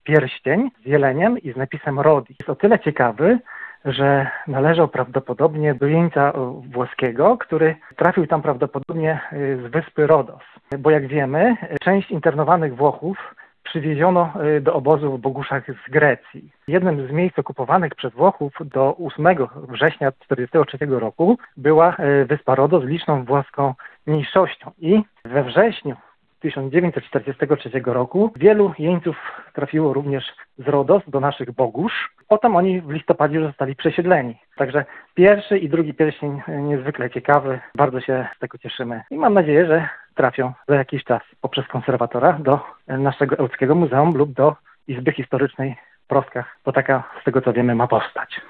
pierścień z jeleniem i z napisem Rodi. Jest o tyle ciekawy, że należał prawdopodobnie do jeńca włoskiego, który trafił tam prawdopodobnie z wyspy Rodos. Bo jak wiemy, część internowanych Włochów przywieziono do obozu w Boguszach z Grecji. Jednym z miejsc okupowanych przez Włochów do 8 września 1943 roku była wyspa Rodos z liczną włoską mniejszością. I we wrześniu 1943 roku wielu jeńców trafiło również z Rodos do naszych Bogusz. Potem oni w listopadzie już zostali przesiedleni. Także pierwszy i drugi pierścień niezwykle ciekawy. Bardzo się z tego cieszymy i mam nadzieję, że trafią za jakiś czas poprzez konserwatora do naszego Ełckiego Muzeum lub do Izby Historycznej w Proskach, bo taka, z tego co wiemy, ma powstać.